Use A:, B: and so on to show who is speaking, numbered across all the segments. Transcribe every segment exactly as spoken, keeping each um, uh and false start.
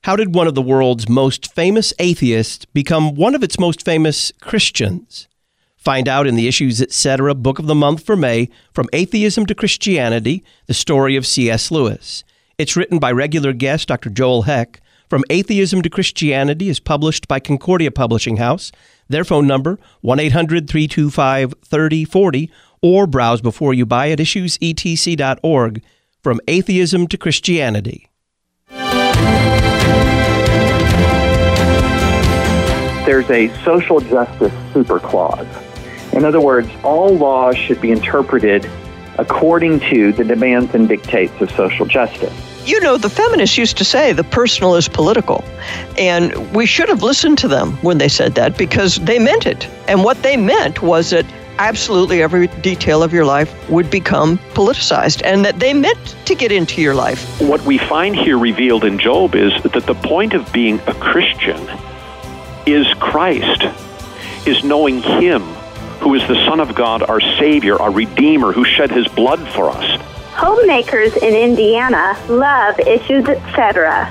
A: How did one of the world's most famous atheists become one of its most famous Christians? Find out in the Issues Etc. Book of the Month for May, From Atheism to Christianity, the story of C S. Lewis. It's written by regular guest Doctor Joel Heck. From Atheism to Christianity is published by Concordia Publishing House. Their phone number, one eight hundred, three two five, three oh four oh, or browse before you buy at issues e t c dot org. From Atheism to Christianity.
B: There's a social justice super clause. In other words, all laws should be interpreted according to the demands and dictates of social justice.
C: You know, the feminists used to say the personal is political, and we should have listened to them when they said that because they meant it. And what they meant was that absolutely every detail of your life would become politicized, and that they meant to get into your life.
D: What we find here revealed in Job is that the point of being a Christian is Christ, is knowing Him, who is the Son of God, our Savior, our Redeemer, who shed His blood for us.
E: Homemakers in Indiana love Issues Etc.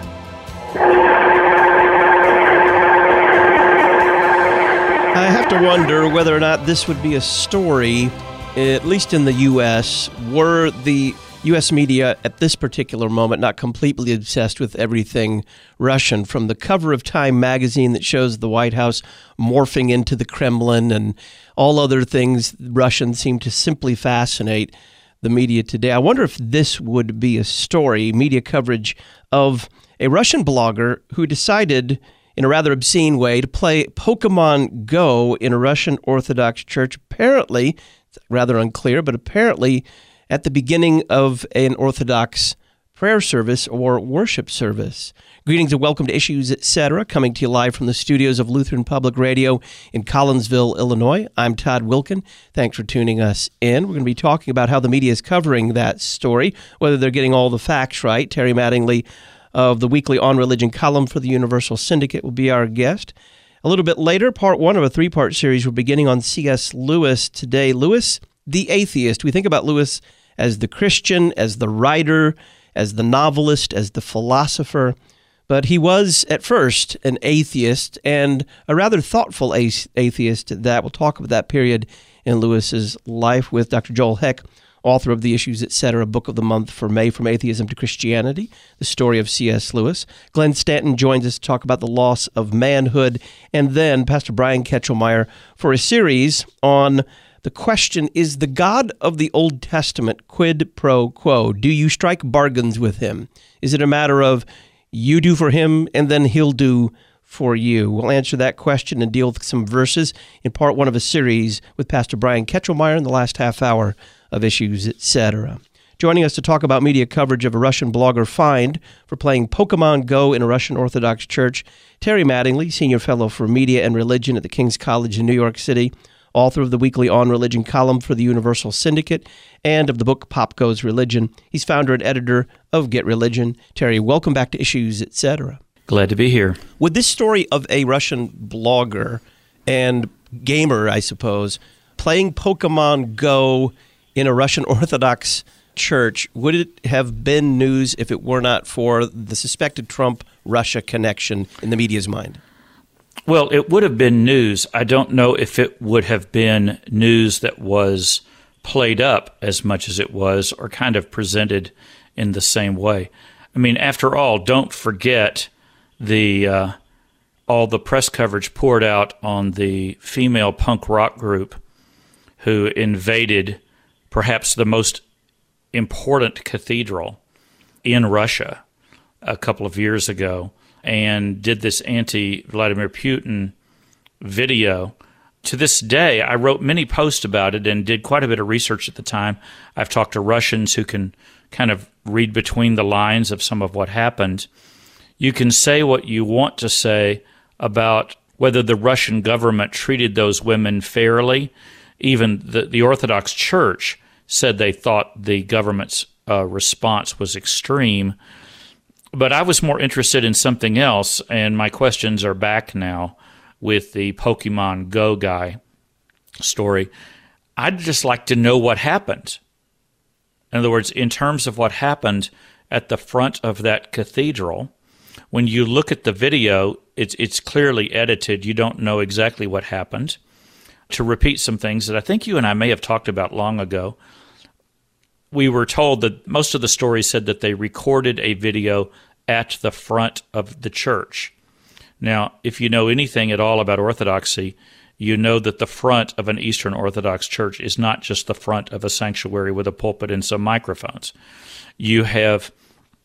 A: I have to wonder whether or not this would be a story, at least in the U S, were the U S media at this particular moment not completely obsessed with everything Russian, from the cover of Time magazine that shows the White House morphing into the Kremlin and all other things Russian seem to simply fascinate the media today. I wonder if this would be a story, media coverage of a Russian blogger who decided in a rather obscene way to play Pokemon Go in a Russian Orthodox church. Apparently, it's rather unclear, but apparently at the beginning of an Orthodox prayer service or worship service. Greetings and welcome to Issues Etc., coming to you live from the studios of Lutheran Public Radio in Collinsville, Illinois. I'm Todd Wilkin. Thanks for tuning us in. We're going to be talking about how the media is covering that story, whether they're getting all the facts right. Terry Mattingly of the weekly On Religion column for the Universal Syndicate will be our guest. A little bit later, part one of a three-part series, we're beginning on C S. Lewis today. Lewis, the atheist. We think about Lewis as the Christian, as the writer, as the novelist, as the philosopher. But he was, at first, an atheist, and a rather thoughtful atheist at that. We'll talk about that period in Lewis's life with Doctor Joel Heck, author of the Issues Etc. Book of the Month for May, From Atheism to Christianity, the story of C S. Lewis. Glenn Stanton joins us to talk about the loss of manhood, and then Pastor Brian Ketchelmeyer for a series on the question, is the God of the Old Testament quid pro quo? Do you strike bargains with Him? Is it a matter of you do for Him and then He'll do for you? We'll answer that question and deal with some verses in part one of a series with Pastor Brian Ketchelmeyer in the last half hour of Issues Etc. Joining us to talk about media coverage of a Russian blogger fined for playing Pokemon Go in a Russian Orthodox church, Terry Mattingly, Senior Fellow for Media and Religion at the King's College in New York City, author of the weekly On Religion column for the Universal Syndicate, and of the book Pop Goes Religion. He's founder and editor of Get Religion. Terry, welcome back to Issues Etc.
F: Glad to be here.
A: Would this story of a Russian blogger and gamer, I suppose, playing Pokemon Go in a Russian Orthodox church, would it have been news if it were not for the suspected Trump-Russia connection in the media's mind?
F: Well, it would have been news. I don't know if it would have been news that was played up as much as it was, or kind of presented in the same way. I mean, after all, don't forget the uh, all the press coverage poured out on the female punk rock group who invaded perhaps the most important cathedral in Russia a couple of years ago, and did this anti-Vladimir Putin video. To this day, I wrote many posts about it and did quite a bit of research at the time. I've talked to Russians who can kind of read between the lines of some of what happened. You can say what you want to say about whether the Russian government treated those women fairly. Even the, the Orthodox Church said they thought the government's uh, response was extreme. But I was more interested in something else, and my questions are back now with the Pokemon Go guy story. I'd just like to know what happened. In other words, in terms of what happened at the front of that cathedral, When you look at the video, it's it's clearly edited. You don't know exactly what happened. To repeat some things that I think you and I may have talked about long ago, we were told that most of the stories said that they recorded a video at the front of the church. Now, if you know anything at all about Orthodoxy, you know that the front of an Eastern Orthodox church is not just the front of a sanctuary with a pulpit and some microphones. You have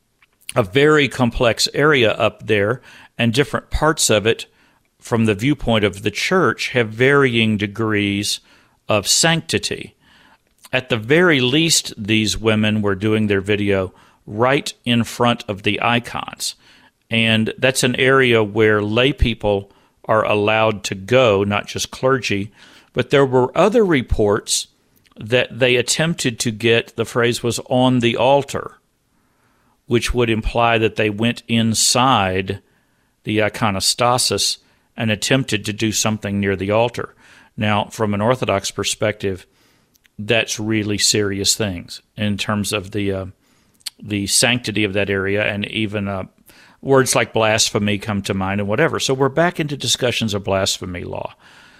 F: a very complex area up there, and different parts of it, from the viewpoint of the church, have varying degrees of sanctity. At the very least, these women were doing their video right in front of the icons. And that's an area where lay people are allowed to go, not just clergy. But there were other reports that they attempted to get, the phrase was, on the altar, which would imply that they went inside the iconostasis and attempted to do something near the altar. Now, from an Orthodox perspective, that's really serious things in terms of the uh, the sanctity of that area, and even uh, words like blasphemy come to mind and whatever. So we're back into discussions of blasphemy law.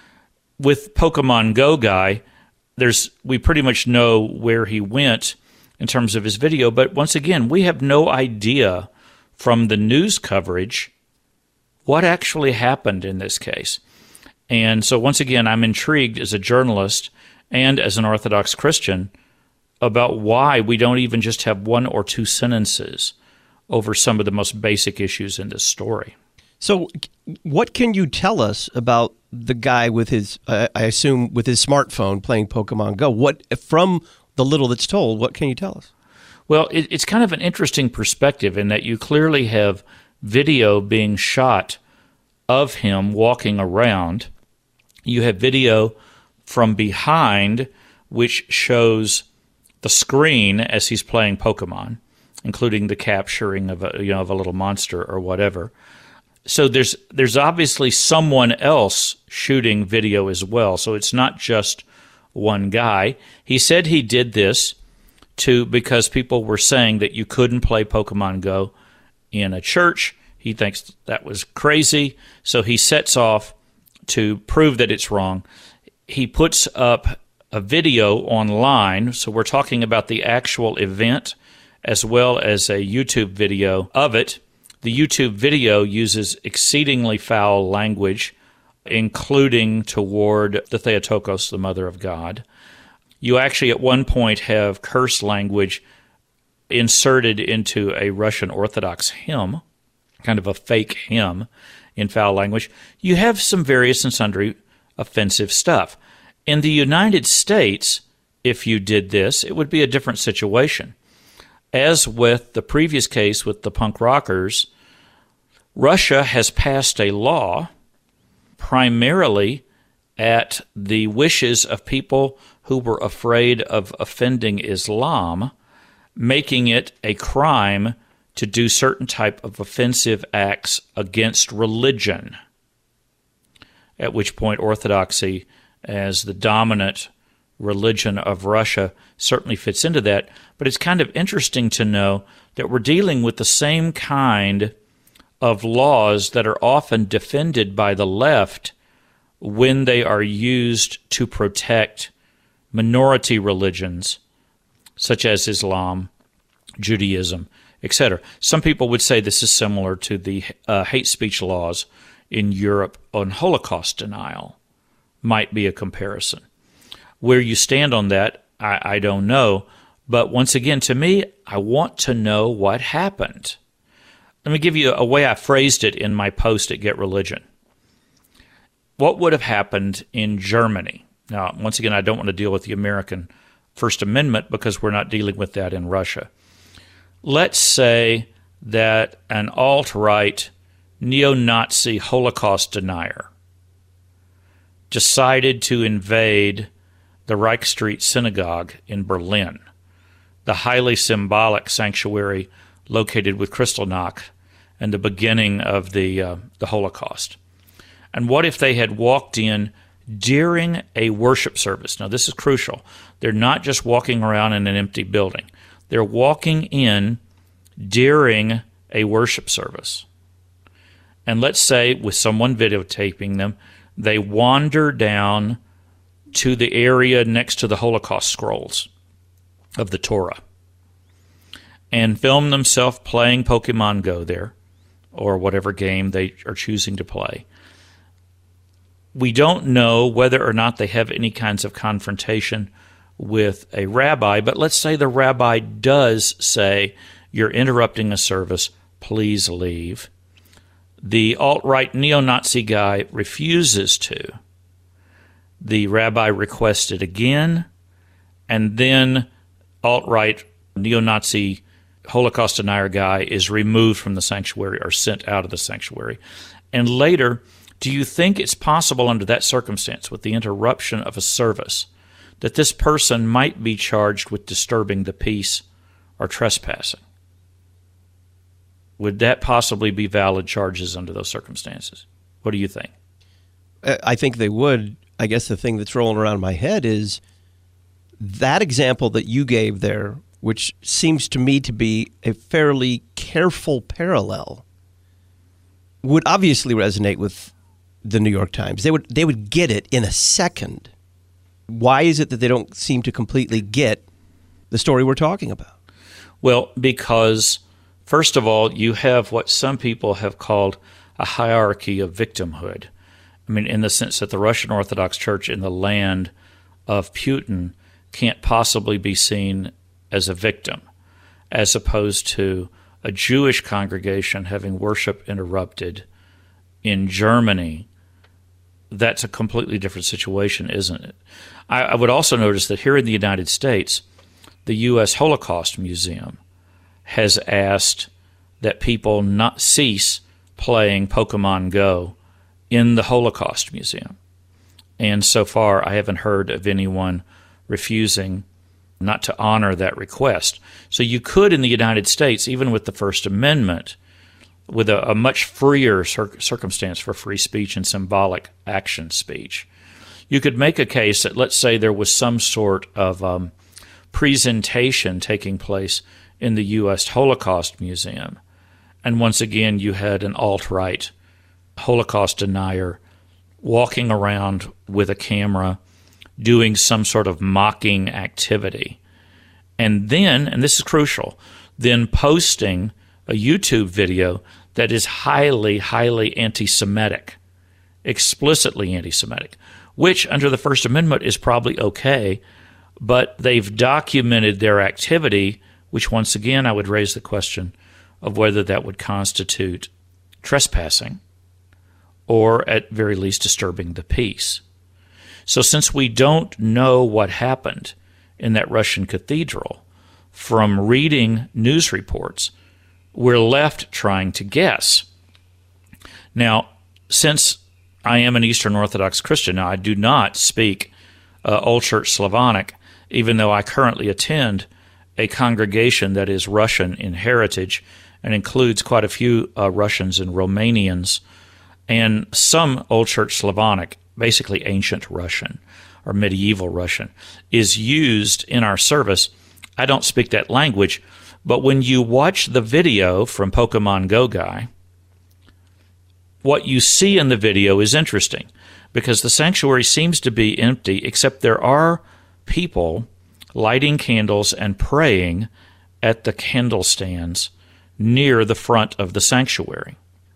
F: With Pokemon Go guy, there's we pretty much know where he went in terms of his video, but once again, we have no idea from the news coverage what actually happened in this case. And so once again, I'm intrigued as a journalist and as an Orthodox Christian about why we don't even just have one or two sentences over some of the most basic issues in this story.
A: So what can you tell us about the guy with his, uh, I assume, with his smartphone playing Pokemon Go? What, from the little that's told, what can you tell us?
F: Well, it, it's kind of an interesting perspective in that you clearly have video being shot of him walking around. You have video from behind, which shows the screen as he's playing Pokemon, including the capturing of a, you know, of a little monster or whatever. So there's there's obviously someone else shooting video as well. So it's not just one guy. He said he did this to because people were saying that you couldn't play Pokemon Go in a church. He thinks that was crazy. So he sets off to prove that it's wrong. He puts up a video online. So we're talking about the actual event as well as a YouTube video of it. The YouTube video uses exceedingly foul language, including toward the Theotokos, the Mother of God. You actually at one point have curse language inserted into a Russian Orthodox hymn, kind of a fake hymn in foul language. You have some various and sundry offensive stuff. In the United States, if you did this, it would be a different situation. As with the previous case with the punk rockers, Russia has passed a law primarily at the wishes of people who were afraid of offending Islam, making it a crime to do certain type of offensive acts against religion, at which point Orthodoxy, as the dominant religion of Russia, certainly fits into that. But it's kind of interesting to know that we're dealing with the same kind of laws that are often defended by the left when they are used to protect minority religions, such as Islam, Judaism, et cetera. Some people would say this is similar to the uh, hate speech laws in Europe on Holocaust denial. Might be a comparison. Where you stand on that, I, I don't know. But once again, to me, I want to know what happened. Let me give you a way I phrased it in my post at Get Religion. What would have happened in Germany? Now, once again, I don't want to deal with the American First Amendment because we're not dealing with that in Russia. Let's say that an alt-right neo-Nazi Holocaust denier decided to invade the Reichsstreet Synagogue in Berlin, the highly symbolic sanctuary located with Kristallnacht and the beginning of the uh, the Holocaust. And what if they had walked in during a worship service? Now, this is crucial. They're not just walking around in an empty building. They're walking in during a worship service. and let's say with someone videotaping them, they wander down to the area next to the Holocaust scrolls of the Torah and film themselves playing Pokemon Go there, or whatever game they are choosing to play. We don't know whether or not they have any kinds of confrontation with a rabbi, but let's say the rabbi does say, "You're interrupting a service, please leave." The alt-right neo-Nazi guy refuses to. The rabbi requests it again, and then alt-right neo-Nazi Holocaust denier guy is removed from the sanctuary or sent out of the sanctuary. And later, do you think it's possible under that circumstance, with the interruption of a service, that this person might be charged with disturbing the peace or trespassing? Would that possibly be valid charges under those circumstances? What do you think?
A: I think they would. I guess the thing that's rolling around my head is that example that you gave there, which seems to me to be a fairly careful parallel, would obviously resonate with the New York Times. They would they would get it in a second. Why is it that they don't seem to completely get the story we're talking about?
F: Well, because, first of all, you have what some people have called a hierarchy of victimhood. I mean, in the sense that the Russian Orthodox Church in the land of Putin can't possibly be seen as a victim, as opposed to a Jewish congregation having worship interrupted in Germany. That's a completely different situation, isn't it? I, I would also notice that here in the United States, the U S Holocaust Museum has asked that people not cease playing Pokemon Go in the Holocaust Museum. And so far, I haven't heard of anyone refusing not to honor that request. So you could, in the United States, even with the First Amendment, with a, a much freer cir- circumstance for free speech and symbolic action speech, you could make a case that, let's say, there was some sort of um, presentation taking place in the U S Holocaust Museum, and once again you had an alt-right Holocaust denier walking around with a camera doing some sort of mocking activity. And then, and this is crucial, then posting a YouTube video that is highly, highly anti-Semitic, explicitly anti-Semitic, which under the First Amendment is probably okay, but they've documented their activity, which once again I would raise the question of whether that would constitute trespassing or at very least disturbing the peace. So since we don't know what happened in that Russian cathedral, from reading news reports, we're left trying to guess. Now, since I am an Eastern Orthodox Christian, now I do not speak uh, Old Church Slavonic, even though I currently attend a congregation that is Russian in heritage and includes quite a few uh, Russians and Romanians, and some Old Church Slavonic, basically ancient Russian or medieval Russian, is used in our service. I don't speak that language, but when you watch the video from Pokemon Go Guy, what you see in the video is interesting because the sanctuary seems to be empty, except there are people lighting candles and praying at the candle stands near the front of the sanctuary.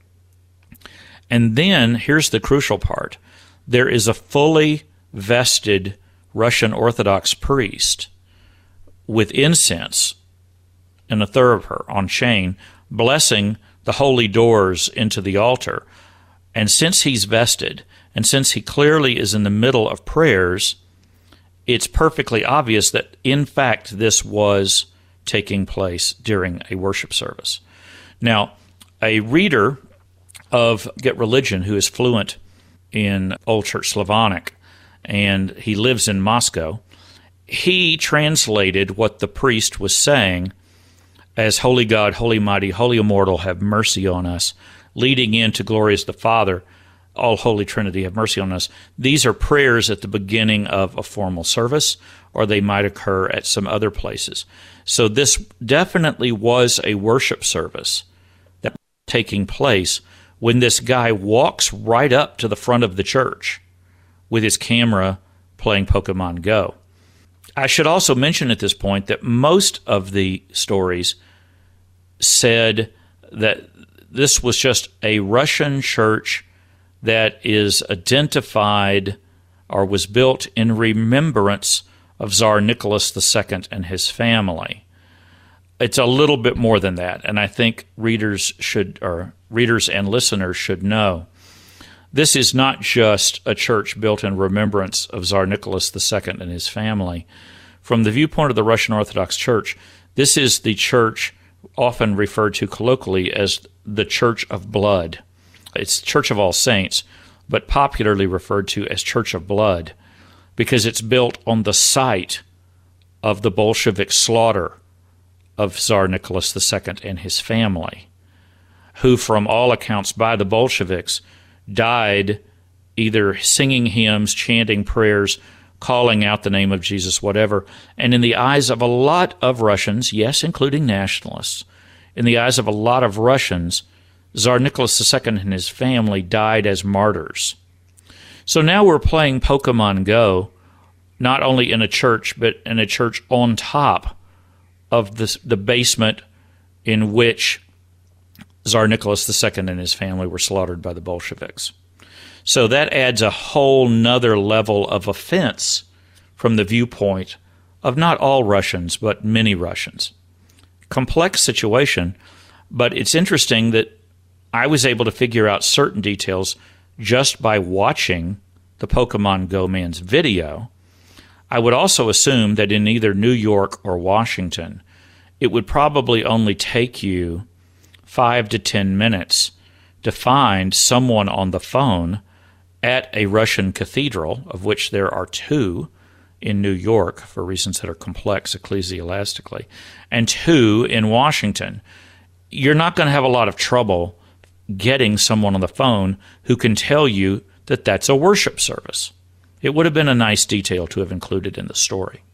F: And then, here's the crucial part, there is a fully vested Russian Orthodox priest with incense and a thuriber on chain, blessing the holy doors into the altar. And since he's vested, and since he clearly is in the middle of prayers, it's perfectly obvious that, in fact, this was taking place during a worship service. Now, a reader of Get Religion who is fluent in Old Church Slavonic, and he lives in Moscow, he translated what the priest was saying as "Holy God, Holy Mighty, Holy Immortal, have mercy on us," leading into "Glorious the Father, All Holy Trinity, have mercy on us." These are prayers at the beginning of a formal service, or they might occur at some other places. So this definitely was a worship service that was taking place when this guy walks right up to the front of the church with his camera playing Pokemon Go. I should also mention at this point that most of the stories said that this was just a Russian church that is identified or was built in remembrance of Tsar Nicholas the Second and his family. It's a little bit more than that, and I think readers should, or readers and listeners should know. This is not just a church built in remembrance of Tsar Nicholas the Second and his family. From the viewpoint of the Russian Orthodox Church, this is the church often referred to colloquially as the Church of Blood. It's Church of All Saints, but popularly referred to as Church of Blood, because it's built on the site of the Bolshevik slaughter of Tsar Nicholas the Second and his family, who, from all accounts by the Bolsheviks, died either singing hymns, chanting prayers, calling out the name of Jesus, whatever. And in the eyes of a lot of Russians, yes, including nationalists, in the eyes of a lot of Russians, Tsar Nicholas the Second and his family died as martyrs. So now we're playing Pokemon Go, not only in a church, but in a church on top of this, the basement in which Tsar Nicholas the Second and his family were slaughtered by the Bolsheviks. So that adds a whole nother level of offense from the viewpoint of not all Russians, but many Russians. Complex situation, but it's interesting that I was able to figure out certain details just by watching the Pokemon Go man's video. I would also assume that in either New York or Washington, it would probably only take you five to ten minutes to find someone on the phone at a Russian cathedral, of which there are two in New York for reasons that are complex ecclesiastically, and two in Washington. You're not going to have a lot of trouble getting someone on the phone who can tell you that that's a worship service. It would have been a nice detail to have included in the story.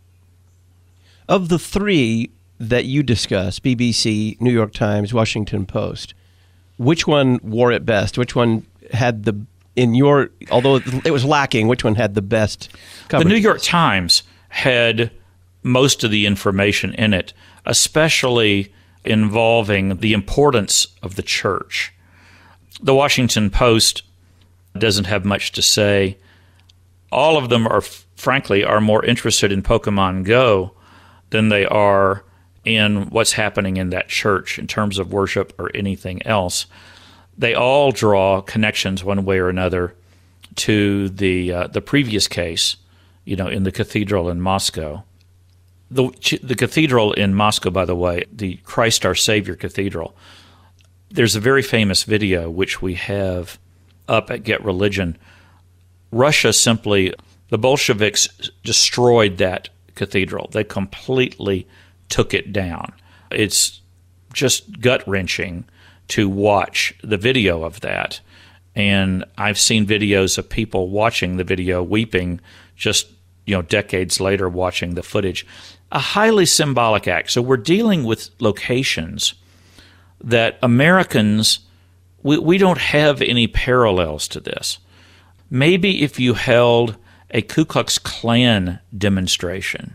A: Of the three that you discuss, B B C, New York Times, Washington Post, which one wore it best? Which one had the, in your, although it was lacking, which one had the best coverage?
F: The New York Times had most of the information in it, especially involving the importance of the church. The Washington Post doesn't have much to say. All of them are, frankly, are more interested in Pokemon Go than they are in what's happening in that church in terms of worship or anything else. They all draw connections one way or another to the uh, the previous case, you know, in the cathedral in Moscow. The the cathedral in Moscow, by the way, the Christ Our Savior Cathedral, there's a very famous video which we have up at Get Religion. Russia simply, the Bolsheviks destroyed that cathedral. They completely took it down. It's just gut-wrenching to watch the video of that. And I've seen videos of people watching the video, weeping just, you know, decades later watching the footage. A highly symbolic act. So we're dealing with locations that Americans, we, we don't have any parallels to this. Maybe if you held a Ku Klux Klan demonstration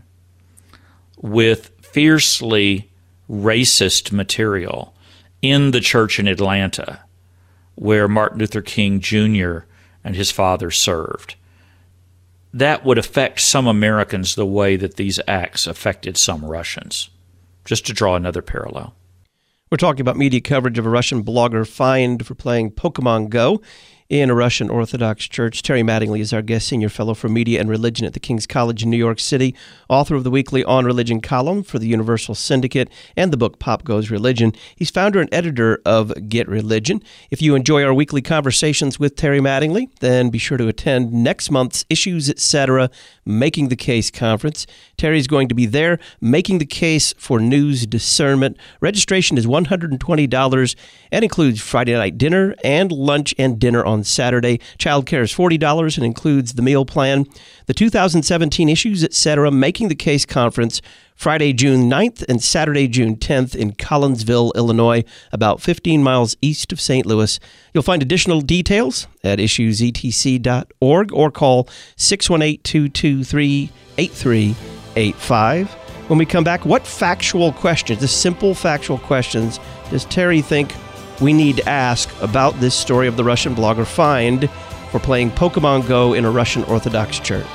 F: with fiercely racist material in the church in Atlanta where Martin Luther King Junior and his father served, that would affect some Americans the way that these acts affected some Russians, just to draw another parallel.
A: We're talking about media coverage of a Russian blogger fined for playing Pokemon Go in a Russian Orthodox church. Terry Mattingly is our guest, senior fellow for media and religion at the King's College in New York City, author of the weekly On Religion column for the Universal Syndicate and the book Pop Goes Religion. He's founder and editor of Get Religion. If you enjoy our weekly conversations with Terry Mattingly, then be sure to attend next month's Issues Etc. Making the Case conference. Terry's going to be there making the case for news discernment. Registration is one hundred twenty dollars and includes Friday night dinner and lunch and dinner on on Saturday. Childcare is forty dollars and includes the meal plan. The two thousand seventeen Issues, et cetera. Making the Case Conference, Friday, June ninth and Saturday, June tenth in Collinsville, Illinois, about fifteen miles east of Saint Louis. You'll find additional details at issues e t c dot org or call six one eight, two two three, eight three eight five. When we come back, what factual questions, the simple factual questions, does Terry think we need to ask about this story of the Russian blogger fined for playing Pokemon Go in a Russian Orthodox church?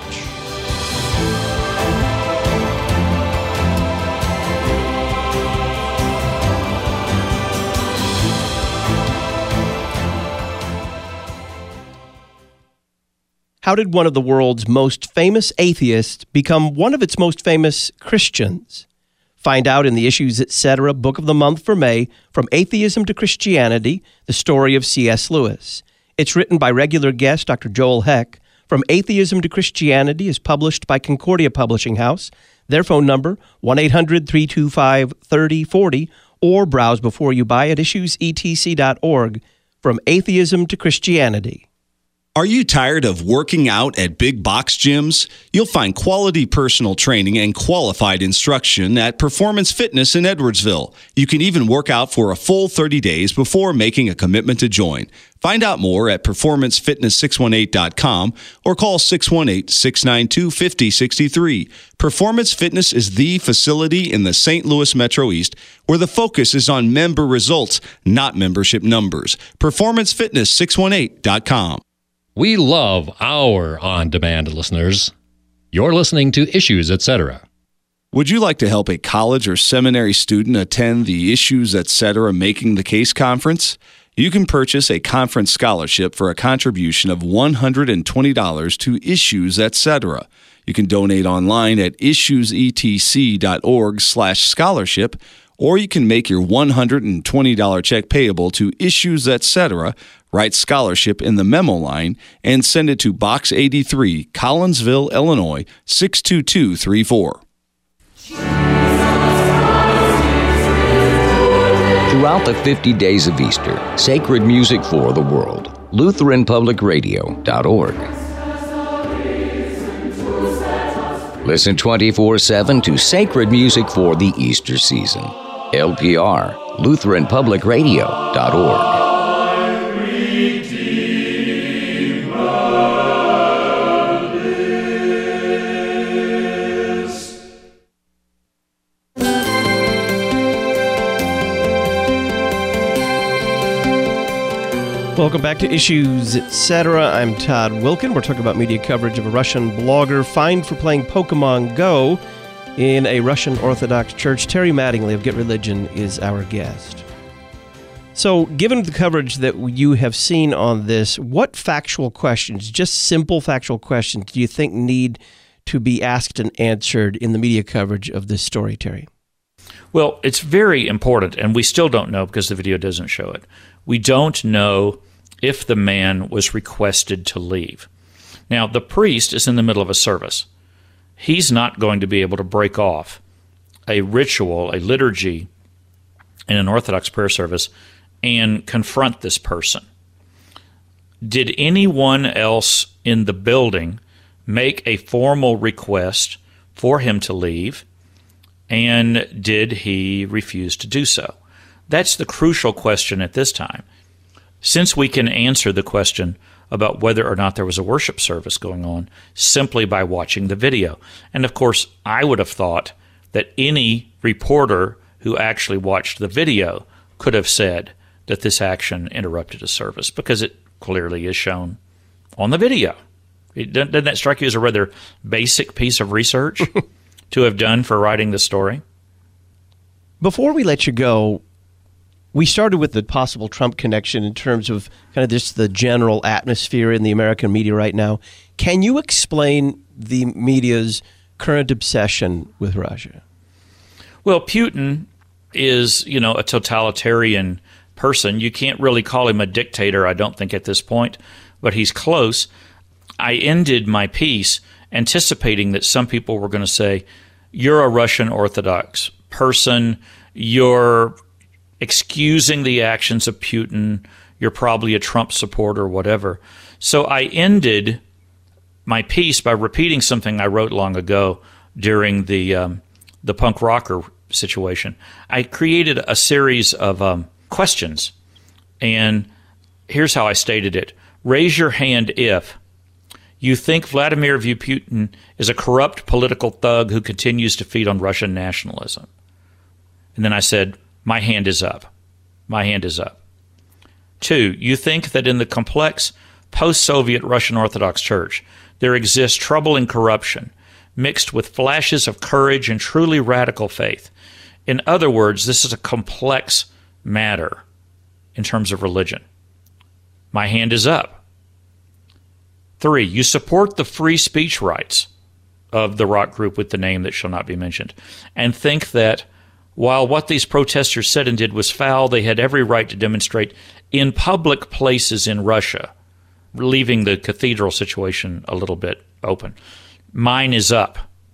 A: How did one of the world's most famous atheists become one of its most famous Christians? Find out in the Issues, et cetera. Book of the Month for May, From Atheism to Christianity, the story of C S. Lewis. It's written by regular guest Doctor Joel Heck. From Atheism to Christianity is published by Concordia Publishing House. Their phone number, one eight hundred, three two five, three oh four oh, or browse before you buy at issues e t c dot org. From Atheism to Christianity.
G: Are you tired of working out at big box gyms? You'll find quality personal training and qualified instruction at Performance Fitness in Edwardsville. You can even work out for a full thirty days before making a commitment to join. Find out more at performance fitness six one eight dot com or call six one eight, six nine two, five oh six three. Performance Fitness is the facility in the Saint Louis Metro East where the focus is on member results, not membership numbers. performance fitness six one eight dot com.
H: We love our on-demand listeners. You're listening to Issues, et cetera.
G: Would you like to help a college or seminary student attend the Issues, et cetera. Making the Case Conference? You can purchase a conference scholarship for a contribution of one hundred twenty dollars to Issues, et cetera. You can donate online at issues e t c dot org slash scholarship, or you can make your one hundred twenty dollars check payable to Issues, et cetera. Write scholarship in the memo line and send it to Box eighty-three, Collinsville, Illinois, six two two three four.
I: Throughout the fifty days of Easter, sacred music for the world. Lutheran Public Radio dot org. Listen twenty-four seven to sacred music for the Easter season. L P R, Lutheran Public Radio dot org.
A: Welcome back to Issues, et cetera. I'm Todd Wilkin. We're talking about media coverage of a Russian blogger fined for playing Pokemon Go in a Russian Orthodox church. Terry Mattingly of Get Religion is our guest. So, given the coverage that you have seen on this, what factual questions, just simple factual questions, do you think need to be asked and answered in the media coverage of this story, Terry?
F: Well, it's very important, and we still don't know because the video doesn't show it. We don't know if the man was requested to leave. Now, the priest is in the middle of a service. He's not going to be able to break off a ritual, a liturgy in an Orthodox prayer service and confront this person. Did anyone else in the building make a formal request for him to leave? And did he refuse to do so? That's the crucial question at this time. Since we can answer the question about whether or not there was a worship service going on simply by watching the video. And of course, I would have thought that any reporter who actually watched the video could have said that this action interrupted a service because it clearly is shown on the video. It, doesn't that strike you as a rather basic piece of research to have done for writing the story?
A: Before we let you go, we started with the possible Trump connection in terms of kind of just the general atmosphere in the American media right now. Can you explain the media's current obsession with Russia?
F: Well, Putin is, you know, a totalitarian person. You can't really call him a dictator, I don't think, at this point, but he's close. I ended my piece anticipating that some people were going to say, you're a Russian Orthodox person, you're excusing the actions of Putin, you're probably a Trump supporter, whatever. So I ended my piece by repeating something I wrote long ago during the um, the punk rocker situation. I created a series of um, questions, and here's how I stated it. Raise your hand if you think Vladimir Putin is a corrupt political thug who continues to feed on Russian nationalism. And then I said, my hand is up. My hand is up. Two, you think that in the complex post-Soviet Russian Orthodox Church, there exists troubling corruption mixed with flashes of courage and truly radical faith. In other words, this is a complex matter in terms of religion. My hand is up. Three, you support the free speech rights of the rock group with the name that shall not be mentioned, and think that while what these protesters said and did was foul, they had every right to demonstrate in public places in Russia, leaving the cathedral situation a little bit open. Mine is up.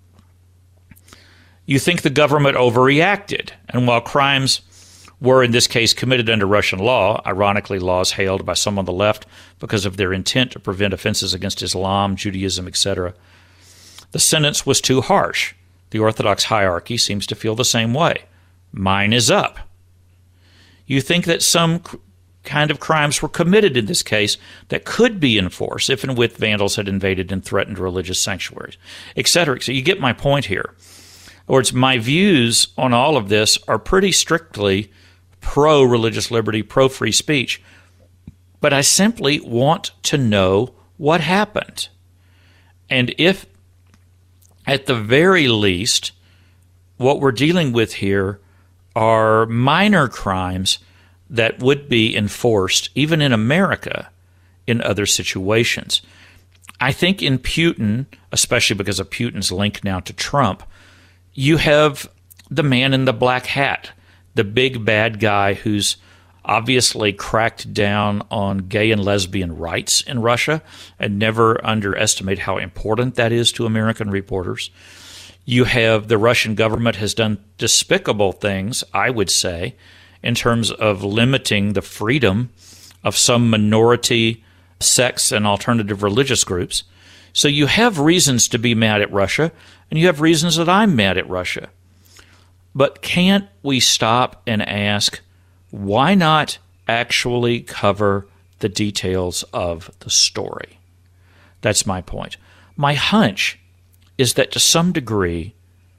F: You think the government overreacted, and while crimes were in this case committed under Russian law, ironically laws hailed by some on the left because of their intent to prevent offenses against Islam, Judaism, et cetera, the sentence was too harsh. The Orthodox hierarchy seems to feel the same way. Mine is up. You think that some kind of crimes were committed in this case that could be enforced if and when vandals had invaded and threatened religious sanctuaries, et cetera. So you get my point here. In other words, my views on all of this are pretty strictly pro-religious liberty, pro-free speech, but I simply want to know what happened. And if, at the very least, what we're dealing with here are minor crimes that would be enforced, even in America, in other situations. I think in Putin, especially because of Putin's link now to Trump, you have the man in the black hat, the big bad guy who's obviously cracked down on gay and lesbian rights in Russia and never underestimate how important that is to American reporters. You have the Russian government has done despicable things, I would say, in terms of limiting the freedom of some minority sects and alternative religious groups. So you have reasons to be mad at Russia, and you have reasons that I'm mad at Russia. But can't we stop and ask, why not actually cover the details of the story? That's my point. My hunch is that to some degree,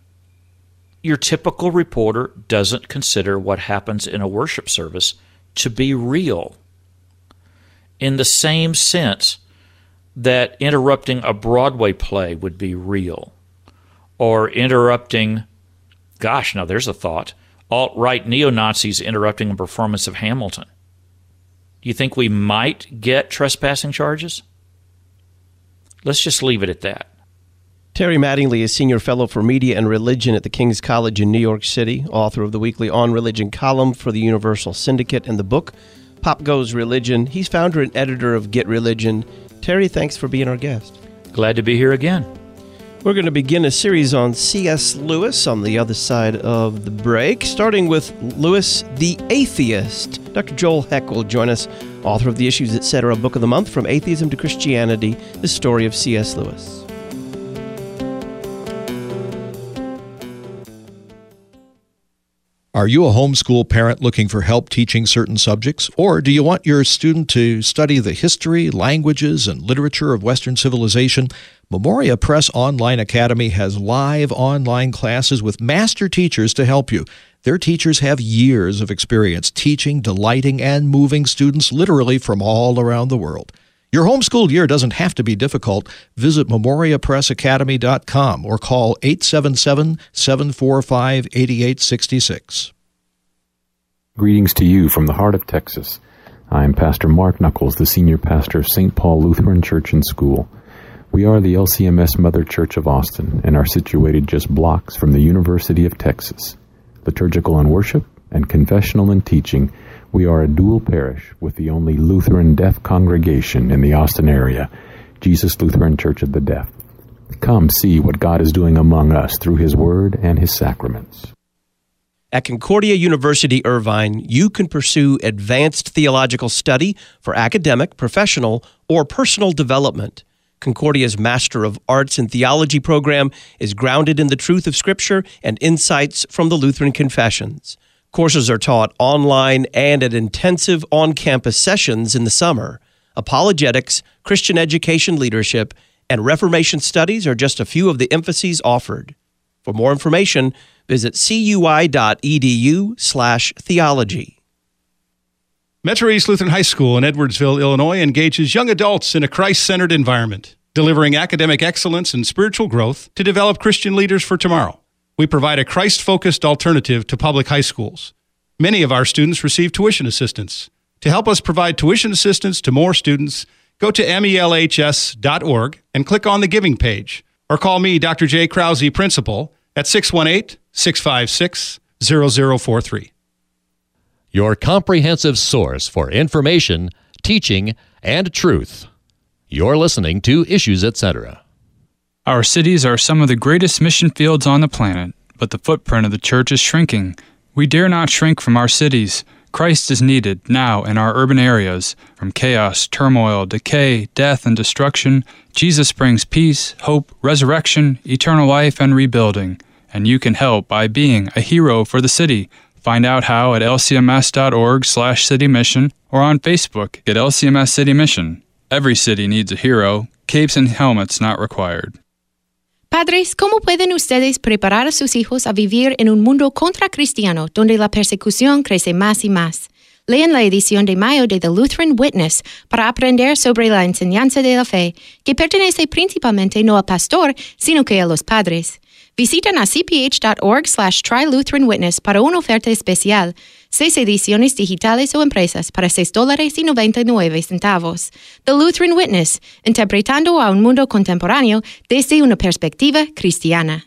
F: your typical reporter doesn't consider what happens in a worship service to be real, in the same sense that interrupting a Broadway play would be real, or interrupting, gosh, now there's a thought, alt-right neo-Nazis interrupting a performance of Hamilton. Do you think we might get trespassing charges? Let's just leave it at that.
A: Terry Mattingly is Senior Fellow for Media and Religion at the King's College in New York City, author of the weekly On Religion column for the Universal Syndicate and the book Pop Goes Religion. He's founder and editor of Get Religion. Terry, thanks for being our guest.
F: Glad to be here again.
A: We're going to begin a series on C S. Lewis on the other side of the break, starting with Lewis the Atheist. Doctor Joel Heck will join us, author of the Issues, et cetera. Book of the Month, From Atheism to Christianity, the story of C S. Lewis.
J: Are you a homeschool parent looking for help teaching certain subjects? Or do you want your student to study the history, languages, and literature of Western civilization? Memoria Press Online Academy has live online classes with master teachers to help you. Their teachers have years of experience teaching, delighting, and moving students literally from all around the world. Your homeschool year doesn't have to be difficult. Visit memoria press academy dot com or call eight seven seven, seven four five, eight eight six six.
K: Greetings to you from the heart of Texas. I'm Pastor Mark Knuckles, the senior pastor of Saint Paul Lutheran Church and School. We are the L C M S Mother Church of Austin and are situated just blocks from the University of Texas. Liturgical and worship and confessional and teaching, we are a dual parish with the only Lutheran deaf congregation in the Austin area, Jesus Lutheran Church of the Deaf. Come see what God is doing among us through His Word and His sacraments.
A: At Concordia University Irvine, you can pursue advanced theological study for academic, professional, or personal development. Concordia's Master of Arts in Theology program is grounded in the truth of Scripture and insights from the Lutheran Confessions. Courses are taught online and at intensive on-campus sessions in the summer. Apologetics, Christian education leadership, and Reformation studies are just a few of the emphases offered. For more information, visit cui.edu slash theology.
L: Metro East Lutheran High School in Edwardsville, Illinois engages young adults in a Christ-centered environment, delivering academic excellence and spiritual growth to develop Christian leaders for tomorrow. We provide a Christ-focused alternative to public high schools. Many of our students receive tuition assistance. To help us provide tuition assistance to more students, go to M E L H S dot org and click on the Giving page, or call me, Doctor J. Krause, Principal, at six one eight, six five six, zero zero four three.
H: Your comprehensive source for information, teaching, and truth. You're listening to Issues, et cetera.
M: Our cities are some of the greatest mission fields on the planet, but the footprint of the church is shrinking. We dare not shrink from our cities. Christ is needed now in our urban areas. From chaos, turmoil, decay, death, and destruction, Jesus brings peace, hope, resurrection, eternal life, and rebuilding. And you can help by being a hero for the city. Find out how at lcms.org slash city mission or on Facebook at L C M S City Mission. Every city needs a hero. Capes and helmets not required.
N: Padres, ¿cómo pueden ustedes preparar a sus hijos a vivir en un mundo contracristiano donde la persecución crece más y más? Lean la edición de mayo de The Lutheran Witness para aprender sobre la enseñanza de la fe, que pertenece principalmente no al pastor, sino que a los padres. Visiten a cph.org slash try Lutheran Witness para una oferta especial. Seis ediciones digitales o impresas para seis dólares y noventa y nueve centavos. The Lutheran Witness, interpretando a un mundo contemporáneo desde una perspectiva cristiana.